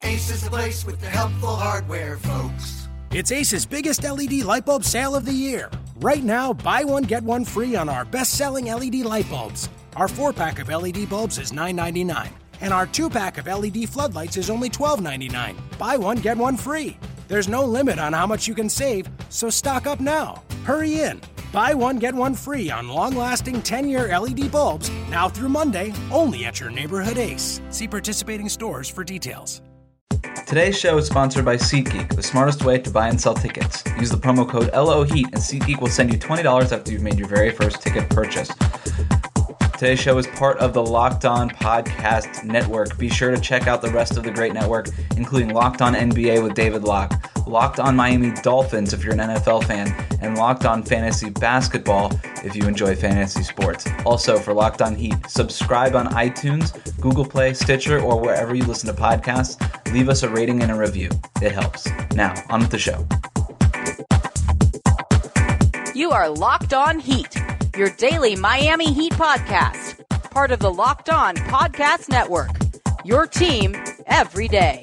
Ace is the place with the helpful hardware, folks. It's Ace's biggest LED light bulb sale of the year. Right now, buy one, get one free on our best-selling LED light bulbs. Our 4-pack of LED bulbs is $9.99, and our 2-pack of LED floodlights is only $12.99. Buy one, get one free. There's no limit on how much you can save, so stock up now. Hurry in. Buy one, get one free on long-lasting 10-year LED bulbs now through Monday, only at your neighborhood Ace. See participating stores for details. Today's show is sponsored by SeatGeek, the smartest way to buy and sell tickets. Use the promo code LOHEAT and SeatGeek will send you $20 after you've made your very first ticket purchase. Today's show is part of the Locked On Podcast Network. Be sure to check out the rest of the great network, including Locked On NBA with David Locke, Locked On Miami Dolphins if you're an NFL fan, and Locked On Fantasy Basketball if you enjoy fantasy sports. Also, for Locked On Heat, subscribe on iTunes, Google Play, Stitcher, or wherever you listen to podcasts. Leave us a rating and a review. It helps. Now, on with the show. You are Locked On Heat, your daily Miami Heat podcast. Part of the Locked On Podcast Network. Your team every day.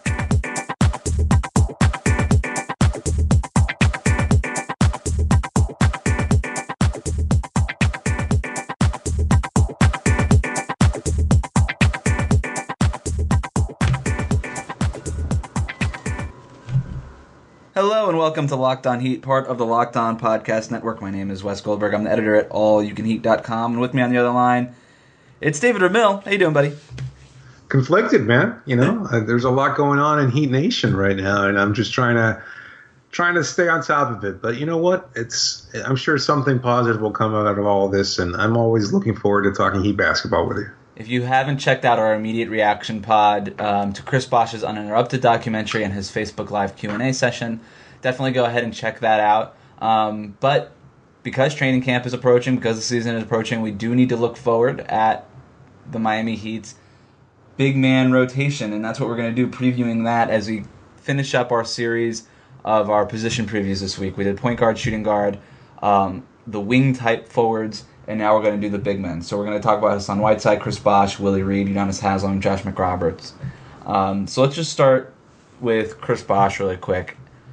Hello and welcome to Locked On Heat, part of the Locked On Podcast Network. My name is Wes Goldberg. I'm the editor at allyoucanheat.com, and with me on the other line, it's David Ramil. How you doing, buddy? Conflicted, man. You know, there's a lot going on in Heat Nation right now, and I'm just trying to stay on top of it. But you know what? I'm sure something positive will come out of all of this, and I'm always looking forward to talking Heat basketball with you. If you haven't checked out our immediate reaction pod to Chris Bosh's Uninterrupted documentary and his Facebook Live Q&A session, definitely go ahead and check that out. But because training camp is approaching, because the season is approaching, we do need to look forward at the Miami Heat's big man rotation, and that's what we're going to do, previewing that as we finish up our series of our position previews this week. We did point guard, shooting guard, the wing-type forwards, and now we're going to do the big men. So we're going to talk about Hassan Whiteside, Chris Bosh, Willie Reed, Udonis Haslem, Josh McRoberts. So let's just start with Chris Bosh really quick.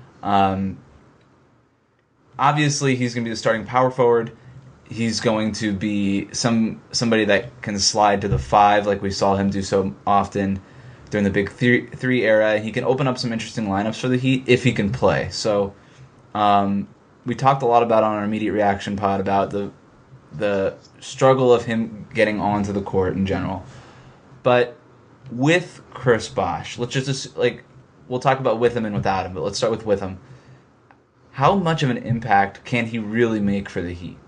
Obviously, he's going to be the starting power forward. He's going to be somebody that can slide to the 5 like we saw him do so often during the Big Three era. He can open up some interesting lineups for the Heat if he can play. So we talked a lot about on our immediate reaction pod about the struggle of him getting onto the court in general. But with Chris Bosh, let's just we'll talk about with him and without him, but let's start with him. How much of an impact can he really make for the Heat?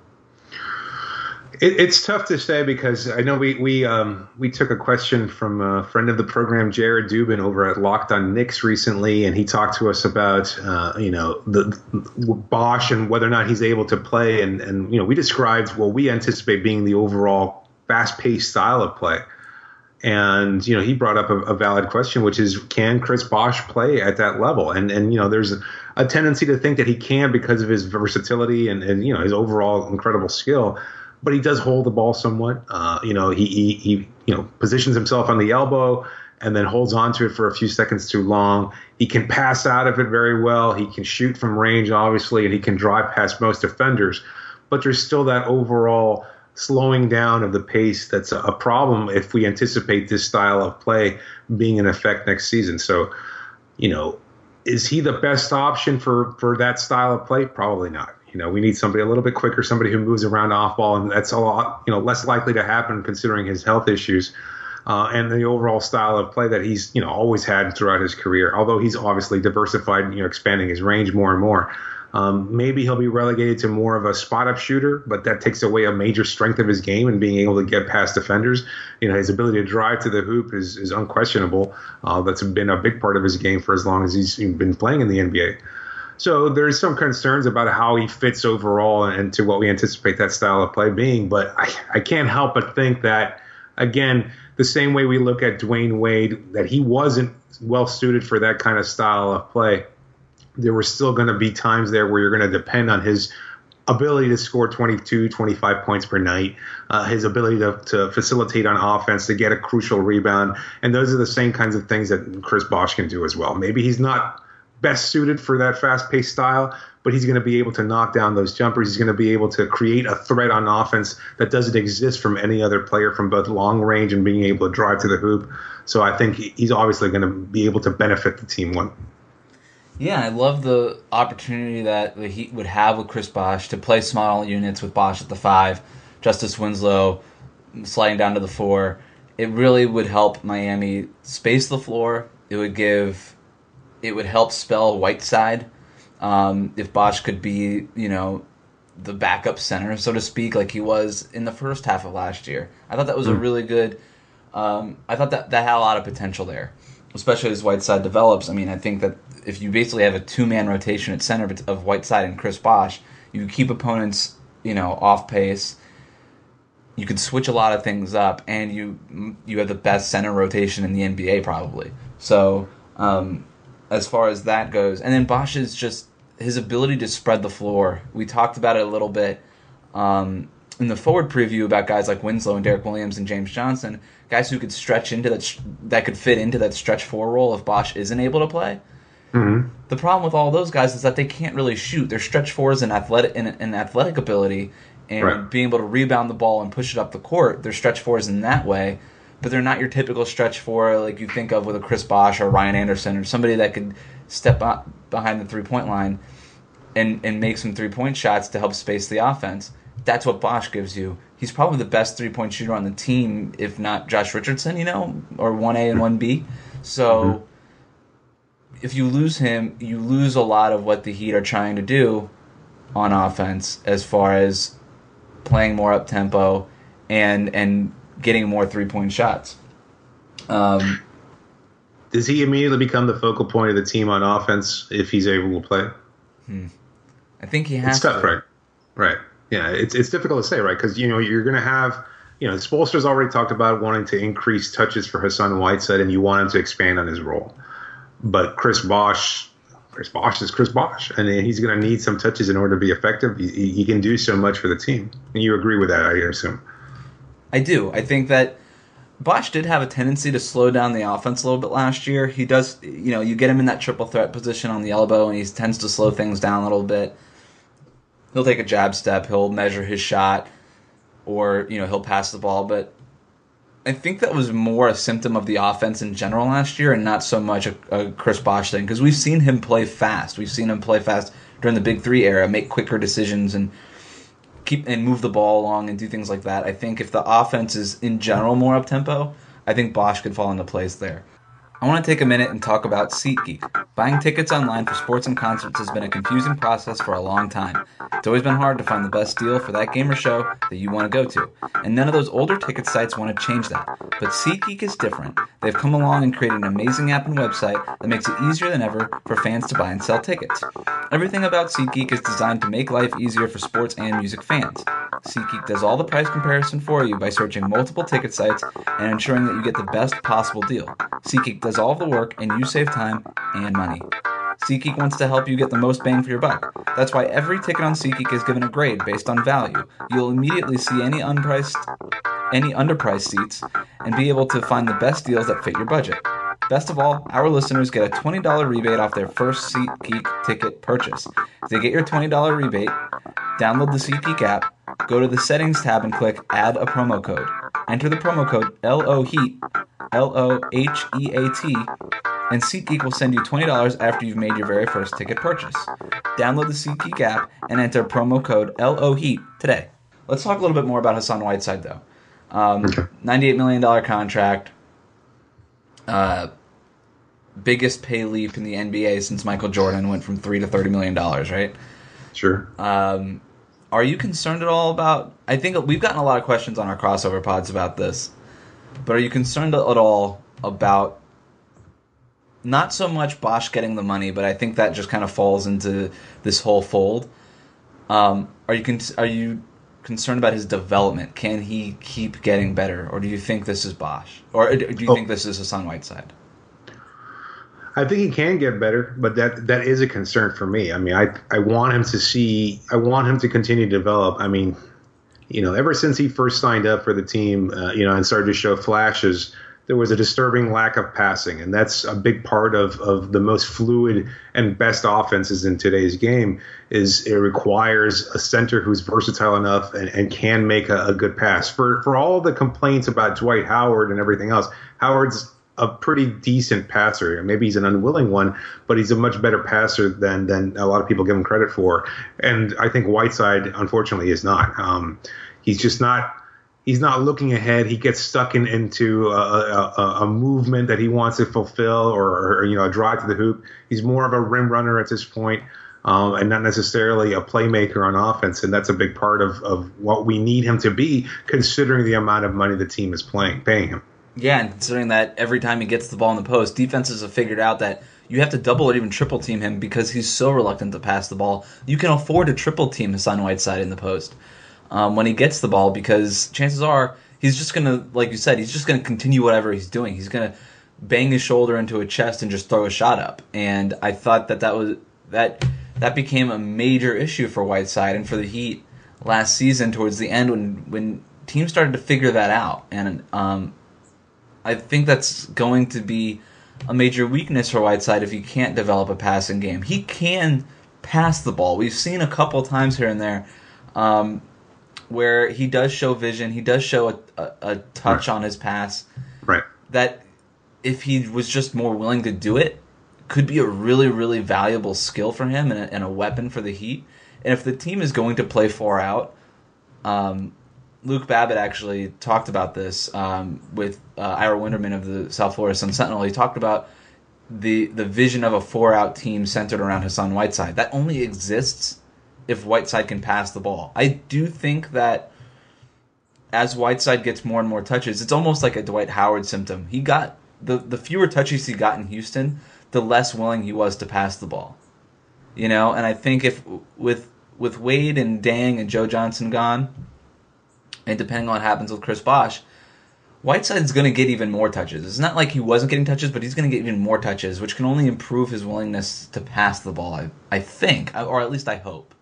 It's tough to say because I know we took a question from a friend of the program, Jared Dubin, over at Locked On Knicks recently, and he talked to us about the Bosh and whether or not he's able to play, and we described what we anticipate being the overall fast-paced style of play. And he brought up a valid question, which is, can Chris Bosh play at that level? And there's a tendency to think that he can because of his versatility and his overall incredible skill. But he does hold the ball somewhat. He positions himself on the elbow and then holds onto it for a few seconds too long. He can pass out of it very well. He can shoot from range, obviously, and he can drive past most defenders. But there's still that overall slowing down of the pace that's a problem if we anticipate this style of play being in effect next season. So, is he the best option for that style of play? Probably not. We need somebody a little bit quicker, somebody who moves around off ball, and that's a lot, less likely to happen considering his health issues and the overall style of play that he's, always had throughout his career. Although he's obviously diversified, expanding his range more and more. Maybe he'll be relegated to more of a spot-up shooter, but that takes away a major strength of his game and being able to get past defenders. His ability to drive to the hoop is unquestionable. That's been a big part of his game for as long as he's been playing in the NBA. So there's some concerns about how he fits overall and to what we anticipate that style of play being. But I can't help but think that, again, the same way we look at Dwayne Wade, that he wasn't well suited for that kind of style of play. There were still going to be times there where you're going to depend on his ability to score 22, 25 points per night, his ability to facilitate on offense, to get a crucial rebound. And those are the same kinds of things that Chris Bosh can do as well. Maybe he's not best suited for that fast-paced style, but he's going to be able to knock down those jumpers. He's going to be able to create a threat on offense that doesn't exist from any other player from both long range and being able to drive to the hoop. So I think he's obviously going to be able to benefit the team. Yeah, I love the opportunity that the Heat would have with Chris Bosh to play small units with Bosh at the 5, Justice Winslow sliding down to the 4. It really would help Miami space the floor. It would help spell Whiteside. If Bosh could be, the backup center, so to speak, like he was in the first half of last year. I thought that was a really good. I thought that had a lot of potential there, especially as Whiteside develops. I mean, I think that if you basically have a 2-man rotation at center of Whiteside and Chris Bosh, you keep opponents, off pace. You could switch a lot of things up, and you have the best center rotation in the NBA probably. So as far as that goes, and then Bosh is just his ability to spread the floor. We talked about it a little bit in the forward preview about guys like Winslow and Derek Williams and James Johnson, guys who could stretch into that could fit into that stretch 4 role if Bosh isn't able to play. Mm-hmm. The problem with all those guys is that they can't really shoot. They're stretch 4s in athletic ability and being able to rebound the ball and push it up the court. They're stretch 4s in that way, but they're not your typical stretch 4 like you think of with a Chris Bosh or Ryan Anderson or somebody that could step up behind the 3-point line and make some 3-point shots to help space the offense. That's what Bosh gives you. He's probably the best 3-point shooter on the team, if not Josh Richardson, or 1A and 1B. So if you lose him, you lose a lot of what the Heat are trying to do on offense as far as playing more up-tempo and getting more 3-point shots. Does he immediately become the focal point of the team on offense if he's able to play? I think he has to. It's tough, right. Yeah, it's difficult to say, right? Because, you're going to have, Spoelstra's already talked about wanting to increase touches for Hassan Whiteside, and you want him to expand on his role. But Chris Bosh is Chris Bosh, and he's going to need some touches in order to be effective. He can do so much for the team. And you agree with that, I assume? I do. I think that Bosh did have a tendency to slow down the offense a little bit last year. He does, you get him in that triple threat position on the elbow, and he tends to slow things down a little bit. He'll take a jab step, he'll measure his shot, or, he'll pass the ball. But I think that was more a symptom of the offense in general last year and not so much a Chris Bosh thing, because we've seen him play fast. We've seen him play fast during the Big 3 era, make quicker decisions and move the ball along and do things like that. I think if the offense is in general more up-tempo, I think Bosh could fall into place there. I want to take a minute and talk about SeatGeek. Buying tickets online for sports and concerts has been a confusing process for a long time. It's always been hard to find the best deal for that game or show that you want to go to, and none of those older ticket sites want to change that. But SeatGeek is different. They've come along and created an amazing app and website that makes it easier than ever for fans to buy and sell tickets. Everything about SeatGeek is designed to make life easier for sports and music fans. SeatGeek does all the price comparison for you by searching multiple ticket sites and ensuring that you get the best possible deal. SeatGeek does all of the work, and you save time and money. SeatGeek wants to help you get the most bang for your buck. That's why every ticket on SeatGeek is given a grade based on value. You'll immediately see any underpriced seats and be able to find the best deals that fit your budget. Best of all, our listeners get a $20 rebate off their first SeatGeek ticket purchase. To get your $20 rebate, download the SeatGeek app, go to the Settings tab and click Add a Promo Code. Enter the promo code LOHEAT, LOHEAT, and SeatGeek will send you $20 after you've made your very first ticket purchase. Download the SeatGeek app and enter promo code LOHEAT today. Let's talk a little bit more about Hassan Whiteside, though. $98 million contract. Biggest pay leap in the NBA since Michael Jordan went from $3 to $30 million, right? Sure. Are you concerned at all about... I think we've gotten a lot of questions on our crossover pods about this, but are you concerned at all about not so much Bosh getting the money, but I think that just kind of falls into this whole fold. Are you concerned about his development? Can he keep getting better, or do you think this is Bosh, or do you think this is Hassan Whiteside? I think he can get better, but that is a concern for me. I mean, I want him to continue to develop. I mean, ever since he first signed up for the team, and started to show flashes, there was a disturbing lack of passing, and that's a big part of the most fluid and best offenses in today's game. Is it requires a center who's versatile enough and can make a good pass. For all the complaints about Dwight Howard and everything else, Howard's a pretty decent passer. Maybe he's an unwilling one, but he's a much better passer than a lot of people give him credit for. And I think Whiteside, unfortunately, is not. He's just not. He's not looking ahead. He gets stuck into a movement that he wants to fulfill, or a drive to the hoop. He's more of a rim runner at this point, and not necessarily a playmaker on offense. And that's a big part of what we need him to be, considering the amount of money the team is paying him. Yeah, and considering that every time he gets the ball in the post, defenses have figured out that you have to double or even triple team him because he's so reluctant to pass the ball. You can afford to triple team Hassan Whiteside in the post when he gets the ball, because chances are he's just going to, like you said, he's just going to continue whatever he's doing. He's going to bang his shoulder into a chest and just throw a shot up. And I thought that became a major issue for Whiteside and for the Heat last season towards the end when teams started to figure that out. And I think that's going to be a major weakness for Whiteside if he can't develop a passing game. He can pass the ball. We've seen a couple times here and there where he does show vision. He does show a touch on his pass. Right. That if he was just more willing to do it, could be a really, really valuable skill for him and a weapon for the Heat. And if the team is going to play 4 out, Luke Babbitt actually talked about this with Ira Winderman of the South Florida Sun-Sentinel. He talked about the vision of a 4-out team centered around Hassan Whiteside. That only exists if Whiteside can pass the ball. I do think that as Whiteside gets more and more touches, it's almost like a Dwight Howard symptom. He got the fewer touches he got in Houston, the less willing he was to pass the ball. And I think if with Wade and Dang and Joe Johnson gone, and depending on what happens with Chris Bosh, Whiteside's going to get even more touches. It's not like he wasn't getting touches, but he's going to get even more touches, which can only improve his willingness to pass the ball, I think, or at least I hope.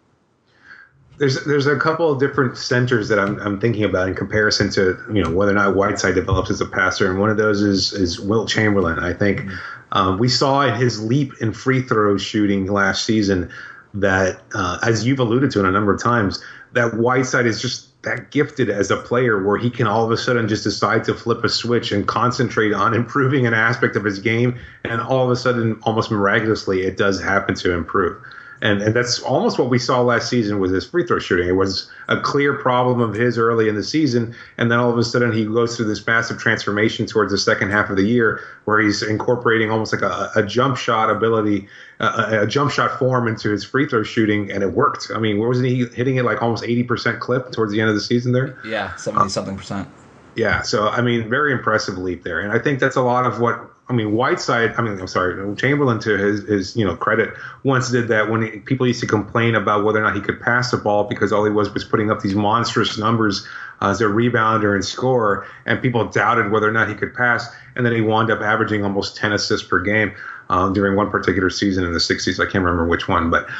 There's a couple of different centers that I'm thinking about in comparison to whether or not Whiteside develops as a passer, and one of those is Wilt Chamberlain. I think we saw in his leap in free throw shooting last season that, as you've alluded to in a number of times, that Whiteside is just that gifted as a player where he can all of a sudden just decide to flip a switch and concentrate on improving an aspect of his game, and all of a sudden, almost miraculously, it does happen to improve. And that's almost what we saw last season with his free throw shooting. It was a clear problem of his early in the season, and then all of a sudden he goes through this massive transformation towards the second half of the year where he's incorporating almost like a jump shot ability, a jump shot form into his free throw shooting, and it worked. I mean, where wasn't he hitting it like almost 80% clip towards the end of the season there? Yeah, 70-something%. Yeah, so, I mean, very impressive leap there. And I think that's a lot of what – Chamberlain, to his credit, once did that when people used to complain about whether or not he could pass the ball because all he was putting up these monstrous numbers as a rebounder and scorer, and people doubted whether or not he could pass. And then he wound up averaging almost 10 assists per game during one particular season in the 60s. I can't remember which one. But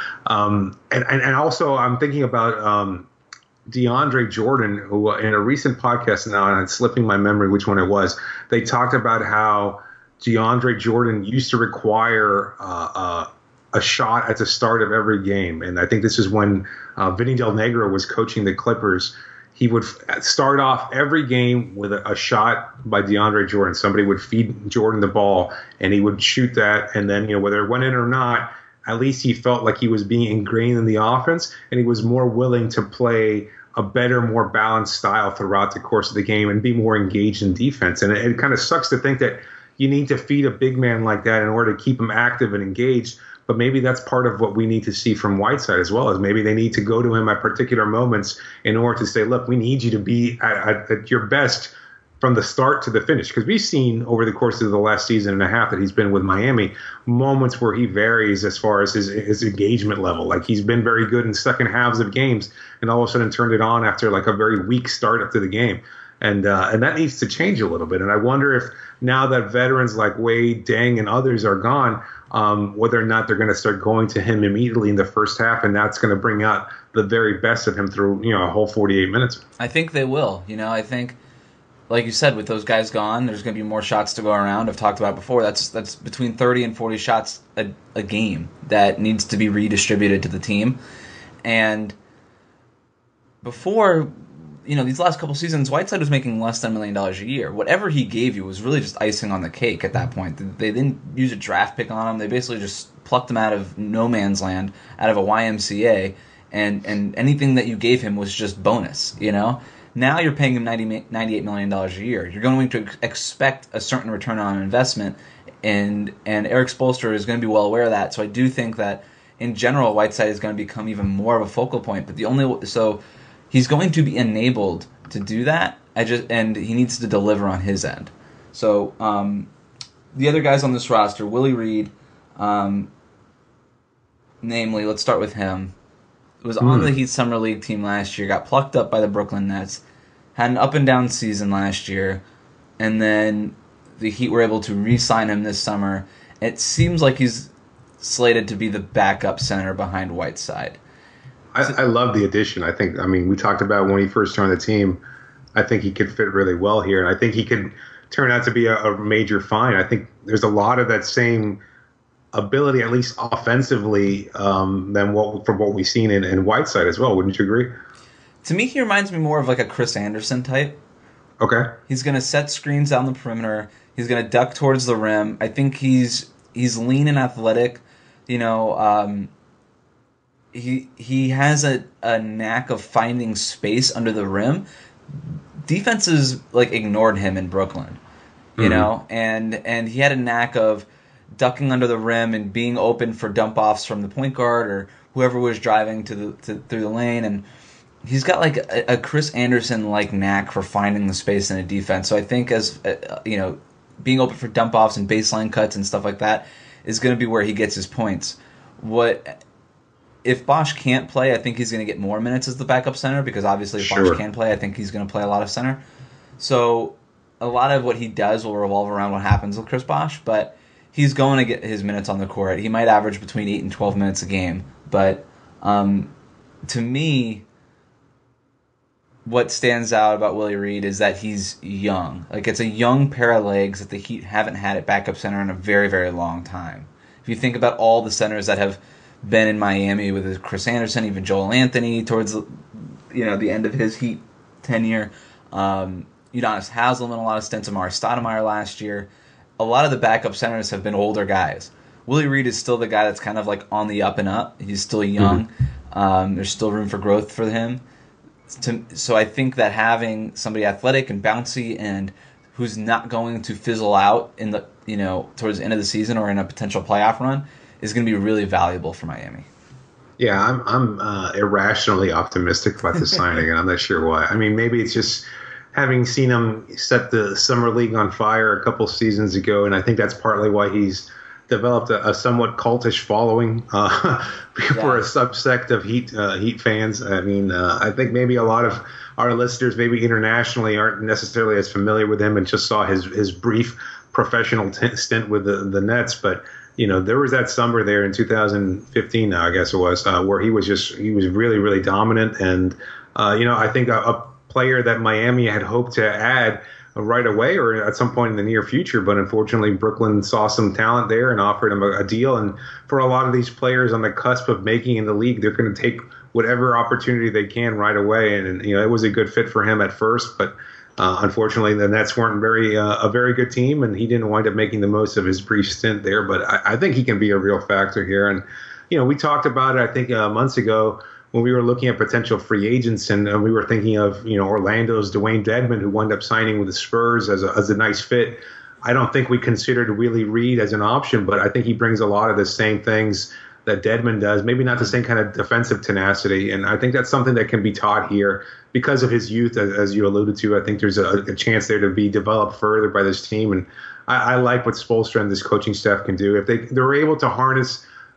and also I'm thinking about DeAndre Jordan, who in a recent podcast now, and it's slipping my memory which one it was, they talked about how DeAndre Jordan used to require a shot at the start of every game. And I think this is when Vinny Del Negro was coaching the Clippers. He would start off every game with a shot by DeAndre Jordan. Somebody would feed Jordan the ball, and he would shoot that. And then, whether it went in or not, at least he felt like he was being ingrained in the offense, and he was more willing to play a better, more balanced style throughout the course of the game and be more engaged in defense. And it kind of sucks to think that you need to feed a big man like that in order to keep him active and engaged. But maybe that's part of what we need to see from Whiteside as well, as maybe they need to go to him at particular moments in order to say, look, we need you to be at your best from the start to the finish. Because we've seen over the course of the last season and a half that he's been with Miami, moments where he varies as far as his engagement level. Like he's been very good in second halves of games and all of a sudden turned it on after like a very weak start up to the game. And that needs to change a little bit. And I wonder if now that veterans like Wade, Deng, and others are gone, whether or not they're going to start going to him immediately in the first half, and that's going to bring out the very best of him through a whole 48 minutes. I think they will. I think, like you said, with those guys gone, there's going to be more shots to go around. I've talked about before. That's between 30 and 40 shots a game that needs to be redistributed to the team. And before, these last couple seasons, Whiteside was making less than $1 million a year. Whatever he gave you was really just icing on the cake at that point. They didn't use a draft pick on him. They basically just plucked him out of no man's land, out of a YMCA, and anything that you gave him was just bonus, Now you're paying him $98 million a year. You're going to expect a certain return on investment, and Erik Spoelstra is going to be well aware of that. So I do think that, in general, Whiteside is going to become even more of a focal point. But he's going to be enabled to do that. And he needs to deliver on his end. So the other guys on this roster, Willie Reed, namely, let's start with him. Was on the Heat Summer League team last year, got plucked up by the Brooklyn Nets, had an up-and-down season last year, and then the Heat were able to re-sign him this summer. It seems like he's slated to be the backup center behind Whiteside. I love the addition. We talked about when he first joined the team, I think he could fit really well here, and I think he could turn out to be a major find. I think there's a lot of that same ability, at least offensively, from what we've seen in Whiteside as well. Wouldn't you agree? To me, he reminds me more of like a Chris Anderson type. Okay. He's going to set screens down the perimeter. He's going to duck towards the rim. I think he's lean and athletic. He has a knack of finding space under the rim. Defenses ignored him in Brooklyn, and he had a knack of ducking under the rim and being open for dump offs from the point guard or whoever was driving through the lane. And he's got a Chris Anderson knack for finding the space in a defense. So I think being open for dump offs and baseline cuts and stuff like that is going to be where he gets his points. If Bosh can't play, I think he's going to get more minutes as the backup center, because obviously if Bosh can play, I think he's going to play a lot of center. So a lot of what he does will revolve around what happens with Chris Bosh, but he's going to get his minutes on the court. He might average between 8 and 12 minutes a game, but to me, what stands out about Willie Reed is that he's young. It's a young pair of legs that the Heat haven't had at backup center in a very, very long time. If you think about all the centers that have been in Miami with Chris Anderson, even Joel Anthony towards the end of his Heat tenure, Udonis Haslem in a lot of stints, Amari Stoudemire last year. A lot of the backup centers have been older guys. Willie Reed is still the guy that's kind of on the up and up. He's still young. There's still room for growth for him. So I think that having somebody athletic and bouncy and who's not going to fizzle out in the towards the end of the season or in a potential playoff run is going to be really valuable for Miami. Yeah, I'm irrationally optimistic about this signing, and I'm not sure why. Maybe it's just having seen him set the Summer League on fire a couple seasons ago, and I think that's partly why he's developed a somewhat cultish following for a subsect of Heat fans. I think maybe a lot of our listeners, maybe internationally, aren't necessarily as familiar with him and just saw his brief professional stint with the Nets, but there was that summer there in 2015, I guess it was, where he was really, really dominant. And, I think a player that Miami had hoped to add right away or at some point in the near future. But unfortunately, Brooklyn saw some talent there and offered him a deal. And for a lot of these players on the cusp of making in the league, they're going to take whatever opportunity they can right away. And it was a good fit for him at first, but unfortunately, the Nets weren't a very good team, and he didn't wind up making the most of his brief stint there. But I think he can be a real factor here. And, we talked about it, I think, months ago when we were looking at potential free agents, and we were thinking of, Orlando's Dwayne Dedmon, who wound up signing with the Spurs as a nice fit. I don't think we considered Willie Reed as an option, but I think he brings a lot of the same things that Dedmon does, maybe not the same kind of defensive tenacity. And I think that's something that can be taught here because of his youth, as you alluded to. I think there's a chance there to be developed further by this team. And I like what Spoelstra and this coaching staff can do. If they're able to harness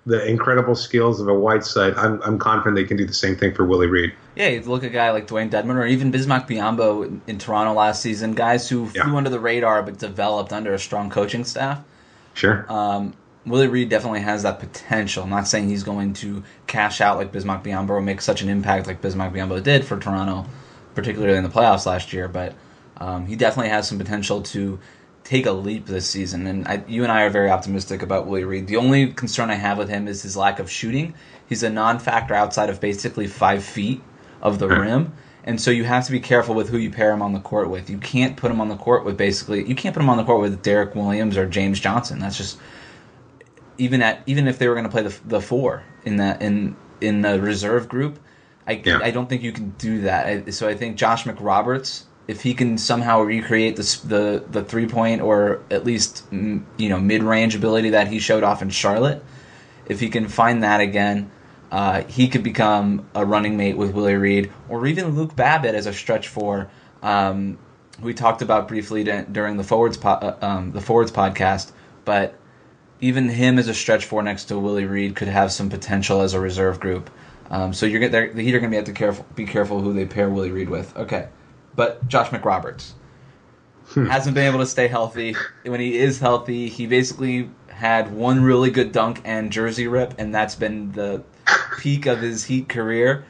the incredible skills of a Whiteside, I'm confident they can do the same thing for Willie Reed. Yeah, you look at a guy like Dwayne Dedmon or even Bismack Biyombo in Toronto last season, guys who flew under the radar but developed under a strong coaching staff. Sure. Willie Reed definitely has that potential. I'm not saying he's going to cash out like Bismack Biyombo or make such an impact like Bismack Biyombo did for Toronto, particularly in the playoffs last year, but he definitely has some potential to take a leap this season, and you and I are very optimistic about Willie Reed. The only concern I have with him is his lack of shooting. He's a non-factor outside of basically 5 feet of the rim, and so you have to be careful with who you pair him on the court with. You can't put him on the court with Derek Williams or James Johnson. That's just even if they were going to play the 4 in the reserve group. I don't think you can do that. So I think Josh McRoberts, if he can somehow recreate the 3-point or at least mid-range ability that he showed off in Charlotte, if he can find that again, he could become a running mate with Willie Reed or even Luke Babbitt as a stretch 4. We talked about briefly during the Forwards podcast, but even him as a stretch 4 next to Willie Reed could have some potential as a reserve group. So the Heat are going to have to be careful who they pair Willie Reed with. Okay. But Josh McRoberts hasn't been able to stay healthy. When he is healthy, he basically had one really good dunk and jersey rip, and that's been the peak of his Heat career.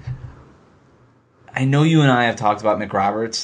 I know you and I have talked about McRoberts.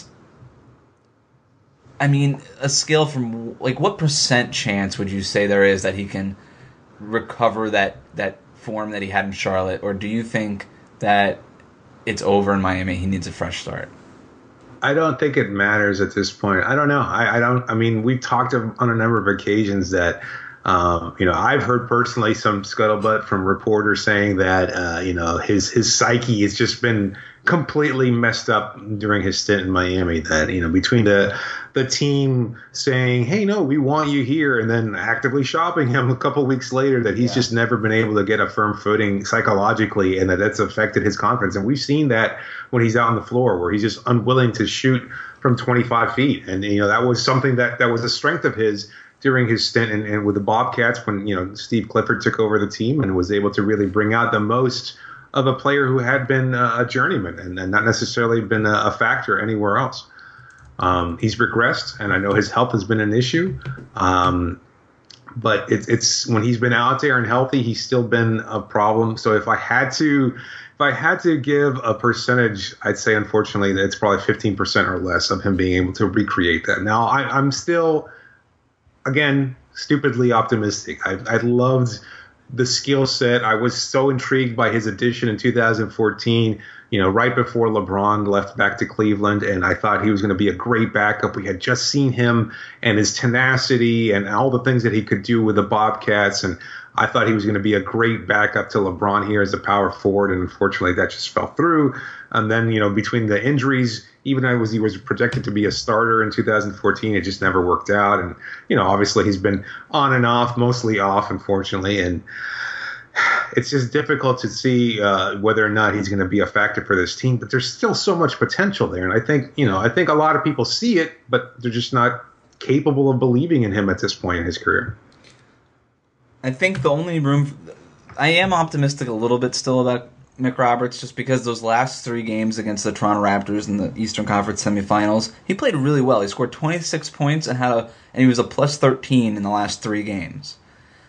I mean, a scale from, like, what % chance would you say there is that he can recover that form that he had in Charlotte? Or do you think that it's over in Miami, he needs a fresh start? I don't think it matters at this point. I don't know. I mean, we've talked on a number of occasions that, I've heard personally some scuttlebutt from reporters saying that, his psyche has just been completely messed up during his stint in Miami. That, between the team saying, hey, no, we want you here, and then actively shopping him a couple weeks later, that he's just never been able to get a firm footing psychologically, and that's affected his confidence. And we've seen that when he's out on the floor, where he's just unwilling to shoot from 25 feet. And, that was something that was a strength of his during his stint and with the Bobcats when, Steve Clifford took over the team and was able to really bring out the most of a player who had been a journeyman and not necessarily been a factor anywhere else. He's regressed, and I know his health has been an issue. But it's when he's been out there and healthy, he's still been a problem. So if I had to give a percentage, I'd say, unfortunately, that it's probably 15% or less of him being able to recreate that. Now, I'm still, again, stupidly optimistic. I loved the skill set. I was so intrigued by his addition in 2014, right before LeBron left back to Cleveland, and I thought he was going to be a great backup. We had just seen him and his tenacity and all the things that he could do with the Bobcats, and I thought he was going to be a great backup to LeBron here as a power forward, and unfortunately that just fell through. And then, between the injuries, even though he was projected to be a starter in 2014, it just never worked out. And, obviously he's been on and off, mostly off, unfortunately. And it's just difficult to see whether or not he's going to be a factor for this team. But there's still so much potential there. And I think a lot of people see it, but they're just not capable of believing in him at this point in his career. I think the only room I am optimistic a little bit still about McRoberts, just because those last 3 games against the Toronto Raptors in the Eastern Conference semifinals, he played really well. He scored 26 points and he was a plus 13 in the last 3 games.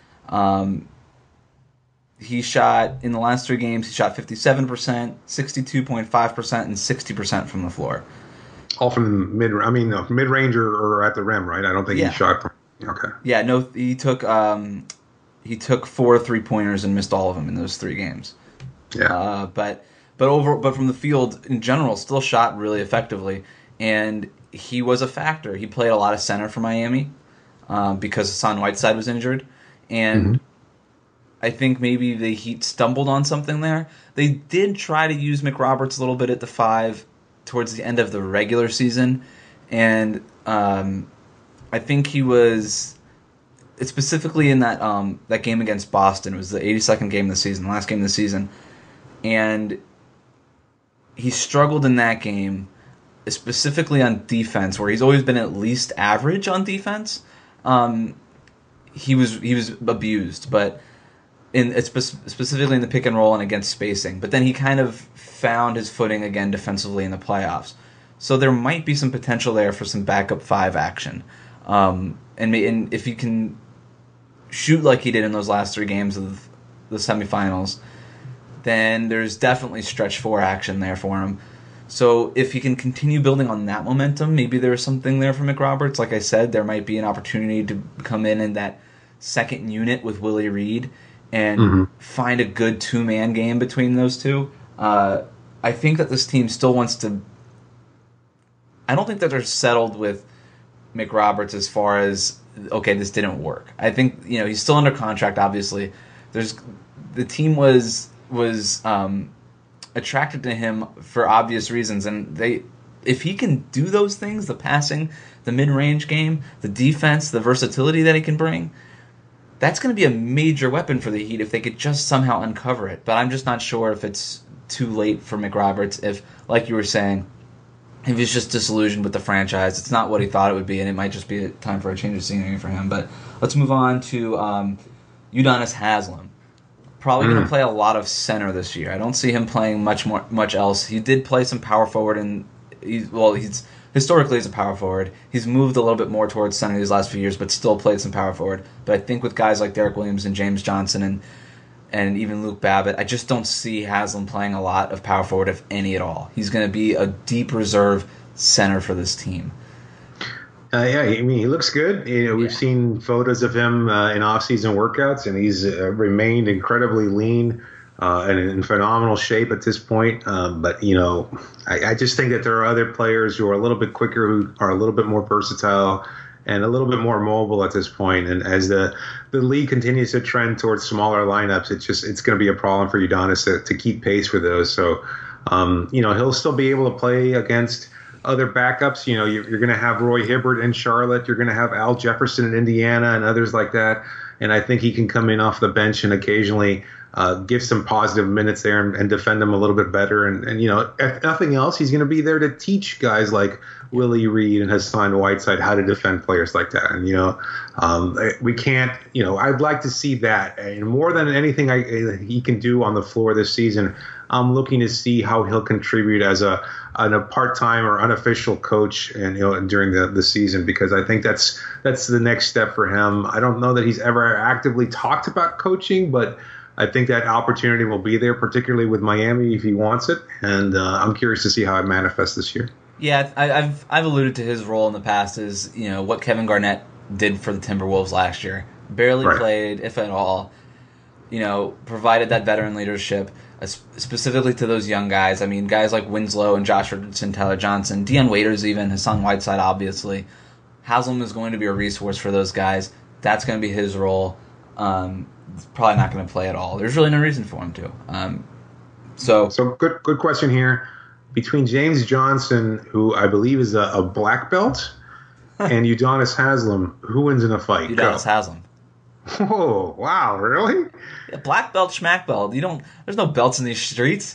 He shot in the last 3 games. He shot 57%, 62.5%, and 60% from the floor. All from mid-range or at the rim, right? I don't think he shot from. Okay. Yeah, no, he took 4 3-pointers and missed all of them in those 3 games. Yeah. But from the field in general, still shot really effectively, and he was a factor. He played a lot of center for Miami because Hassan Whiteside was injured, and I think maybe the Heat stumbled on something there. They did try to use McRoberts a little bit at the 5 towards the end of the regular season, and I think he was. Specifically in that game against Boston. It was the 82nd game of the season, the last game of the season. And he struggled in that game, specifically on defense, where he's always been at least average on defense. He was abused, but specifically in the pick and roll and against spacing. But then he kind of found his footing again defensively in the playoffs. So there might be some potential there for some backup five action. And if he can shoot like he did in those last 3 games of the semifinals, then there's definitely stretch 4 action there for him. So if he can continue building on that momentum, maybe there's something there for McRoberts. Like I said, there might be an opportunity to come in that second unit with Willie Reed and find a good 2-man game between those two. I think that this team still wants to... I don't think that they're settled with McRoberts as far as, okay, this didn't work. I think, he's still under contract, obviously. The team was attracted to him for obvious reasons, and if he can do those things, the passing, the mid-range game, the defense, the versatility that he can bring, that's going to be a major weapon for the Heat if they could just somehow uncover it. But I'm just not sure if it's too late for McRoberts, if, like you were saying, if he's just disillusioned with the franchise. It's not what he thought it would be, and it might just be a time for a change of scenery for him. But let's move on to Udonis Haslem. Probably going to play a lot of center this year. I don't see him playing much else. He did play some power forward, and he's historically he's a power forward. He's moved a little bit more towards center these last few years, but still played some power forward. But I think with guys like Derek Williams and James Johnson and even Luke Babbitt, I just don't see Haslem playing a lot of power forward, if any at all. He's going to be a deep reserve center for this team. He looks good. We've seen photos of him in off-season workouts, and he's remained incredibly lean and in phenomenal shape at this point. But I just think that there are other players who are a little bit quicker, who are a little bit more versatile, and a little bit more mobile at this point. And as the league continues to trend towards smaller lineups, it's going to be a problem for Udonis to keep pace with those. So, he'll still be able to play against other backups. You're going to have Roy Hibbert in Charlotte. You're going to have Al Jefferson in Indiana and others like that. And I think he can come in off the bench and occasionally give some positive minutes there and defend them a little bit better. And if nothing else, he's going to be there to teach guys like Willie Reed and Hassan Whiteside how to defend players like that. And, we can't, I'd like to see that. And more than anything he can do on the floor this season, I'm looking to see how he'll contribute as a part-time or unofficial coach and during the season, because I think that's the next step for him. I don't know that he's ever actively talked about coaching, but I think that opportunity will be there, particularly with Miami if he wants it. And I'm curious to see how it manifests this year. Yeah, I've alluded to his role in the past as what Kevin Garnett did for the Timberwolves last year. Barely played, if at all. Provided that veteran leadership, specifically to those young guys. I mean, guys like Winslow and Josh Richardson, Tyler Johnson, Dion Waiters even, Hassan Whiteside, obviously. Haslem is going to be a resource for those guys. That's going to be his role. Probably not going to play at all. There's really no reason for him to. So good question here. Between James Johnson, who I believe is a black belt, and Udonis Haslem, who wins in a fight? Udonis Haslem. Oh, wow, really? Yeah, black belt, schmack belt. There's no belts in these streets.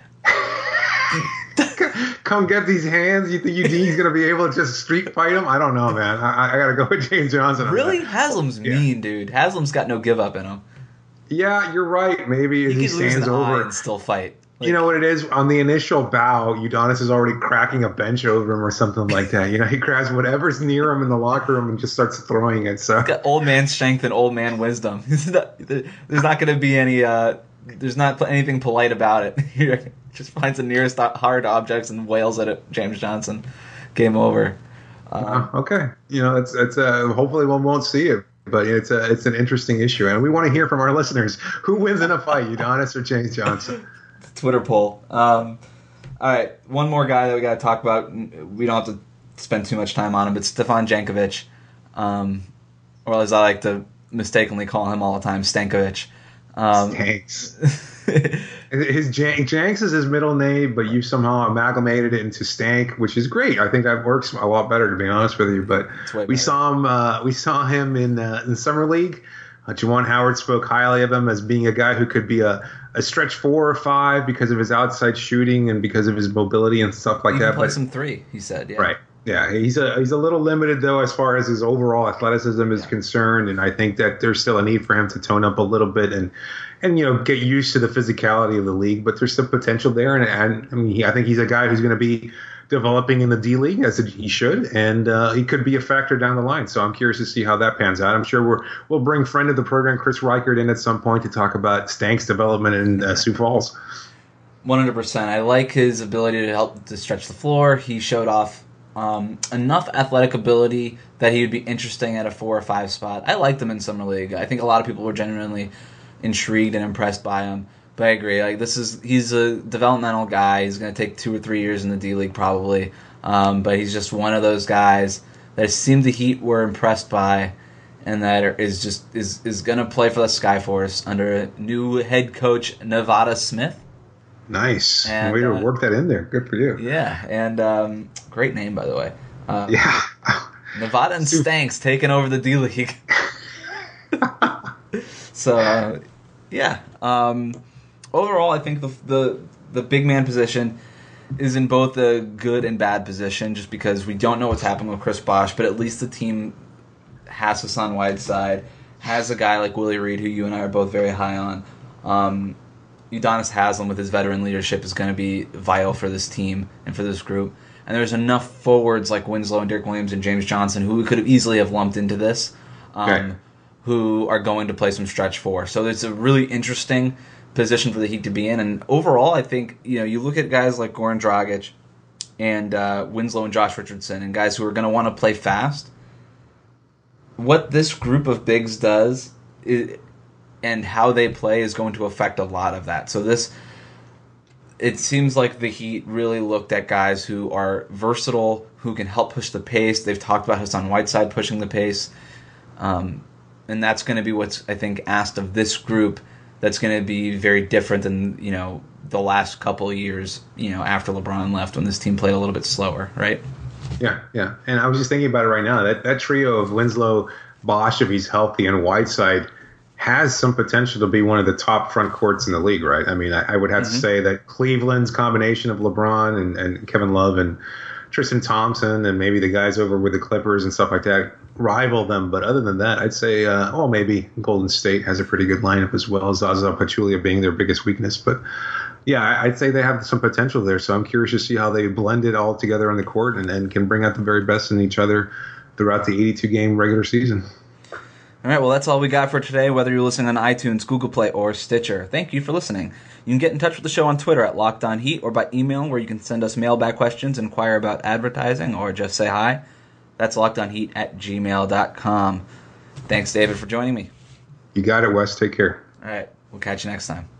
Come get these hands. You think UD's going to be able to just street fight him? I don't know, man. I got to go with James Johnson. Really? Haslem's mean, dude. Haslem's got no give up in him. Yeah, you're right. Maybe he stands over and still fight. You know what it is? On the initial bow, Udonis is already cracking a bench over him or something like that. He grabs whatever's near him in the locker room and just starts throwing it. So he's got old man strength and old man wisdom. There's not going to be any. There's not anything polite about it. He just finds the nearest hard objects and wails at it. James Johnson, game over. Okay, it's hopefully one won't see it. But it's an interesting issue, and we want to hear from our listeners. Who wins in a fight, Udonis or James Johnson? Twitter poll. All right, one more guy that we got to talk about. We don't have to spend too much time on him, but Stefan Jankovic, or as I like to mistakenly call him all the time, Stankovic. Stanks. Janks is his middle name, but you somehow amalgamated it into Stank, which is great. I think that works a lot better, to be honest with you. But we saw him in Summer League. Juwan Howard spoke highly of him as being a guy who could be a stretch 4 or 5 because of his outside shooting and because of his mobility and stuff like that. He can play some 3, he said. Yeah. Right. Yeah, he's a little limited though as far as his overall athleticism is concerned, and I think that there's still a need for him to tone up a little bit and get used to the physicality of the league. But there's some potential there, and I mean, I think he's a guy who's going to be developing in the D League as he should, and he could be a factor down the line. So I'm curious to see how that pans out. I'm sure we'll bring friend of the program Chris Reichert in at some point to talk about Stank's development in Sioux Falls. 100%. I like his ability to help to stretch the floor. He showed off enough athletic ability that he would be interesting at a 4 or 5 spot. I liked him in Summer League. I think a lot of people were genuinely intrigued and impressed by him. But I agree. He's a developmental guy. He's going to take 2 or 3 years in the D League probably. But he's just one of those guys that it seemed the Heat were impressed by, and that is going to play for the Skyforce under a new head coach, Nevada Smith. Nice. And, way to work that in there. Good for you. Yeah, and great name, by the way. Yeah. Nevada and Stanks taking over the D League. So, yeah. Overall, I think the big man position is in both a good and bad position, just because we don't know what's happening with Chris Bosh, but at least the team has Hassan Whiteside, has a guy like Willie Reed, who you and I are both very high on. Udonis Haslem with his veteran leadership is going to be vital for this team and for this group. And there's enough forwards like Winslow and Dirk Williams and James Johnson who we could have easily have lumped into this, who are going to play some stretch 4. So it's a really interesting position for the Heat to be in. And overall, I think you look at guys like Goran Dragic and Winslow and Josh Richardson and guys who are going to want to play fast. What this group of bigs does and how they play is going to affect a lot of that. So it seems like the Heat really looked at guys who are versatile, who can help push the pace. They've talked about Hassan Whiteside pushing the pace. And that's going to be what's, I think, asked of this group. That's going to be very different than, the last couple of years, after LeBron left, when this team played a little bit slower, right? Yeah. And I was just thinking about it right now. That trio of Winslow, Bosh, if he's healthy, and Whiteside has some potential to be one of the top front courts in the league, right? I mean, I would have to say that Cleveland's combination of LeBron and Kevin Love and Tristan Thompson and maybe the guys over with the Clippers and stuff like that rival them. But other than that, I'd say, maybe Golden State has a pretty good lineup as well, Zaza Pachulia being their biggest weakness. But yeah, I'd say they have some potential there. So I'm curious to see how they blend it all together on the court and can bring out the very best in each other throughout the 82-game regular season. All right, well, that's all we got for today, whether you're listening on iTunes, Google Play, or Stitcher. Thank you for listening. You can get in touch with the show on Twitter at LockedOnHeat or by email, where you can send us mailbag questions, inquire about advertising, or just say hi. That's LockedOnHeat@gmail.com. Thanks, David, for joining me. You got it, Wes. Take care. All right, we'll catch you next time.